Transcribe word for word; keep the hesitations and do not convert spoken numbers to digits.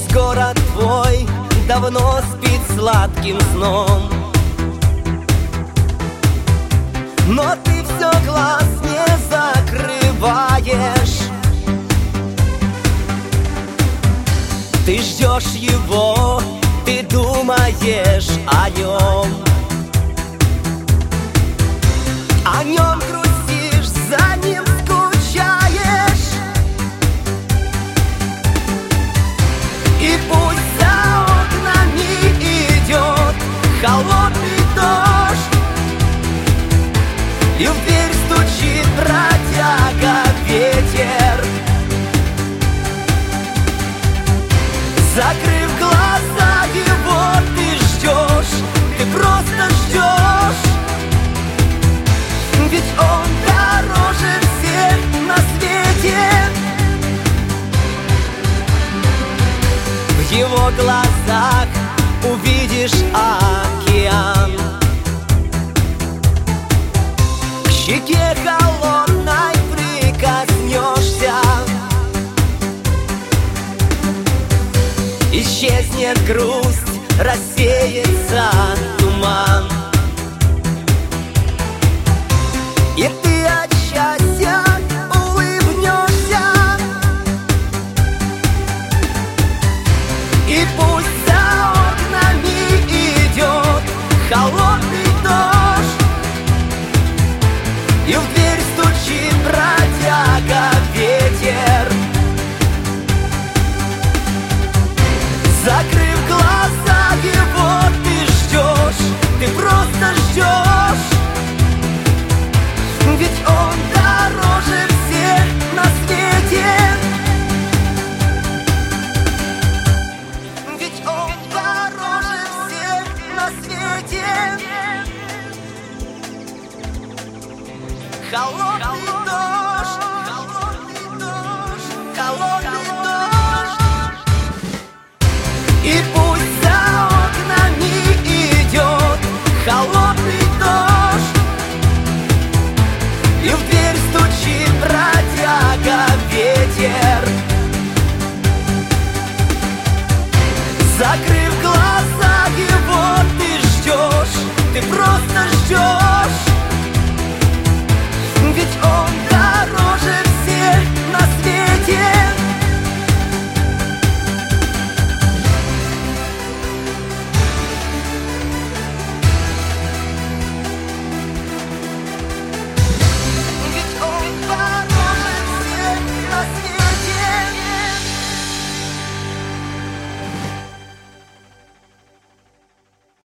Весь город твой давно спит сладким сном, но ты все глаз не закрываешь. Ты ждешь его, ты думаешь о нем, о нем грустишь, за ним скучаешь. И пусть за окнами идет холодный дождь, и в дверь стучит бродяга ветер. Закрыв глаза, его ты ждешь, ты просто ждешь, ведь он дороже всех на свете. В его глазах увидишь океан, к щеке холодной прикоснешься, исчезнет грусть, рассеется туман, и ты от счастья улыбнешься. И пусть за окнами идет холодный дождь, и в дверь стучит бродяга ветер. Закрыв глаза, его ты ждешь, ты просто ждешь, ведь он дороже всех на свете. Ведь он дороже всех на свете. Холодный дождь, холодный дождь, холодный дождь. И пусть за окнами идет холодный дождь, и в дверь стучит бродяга ветер. Закрыв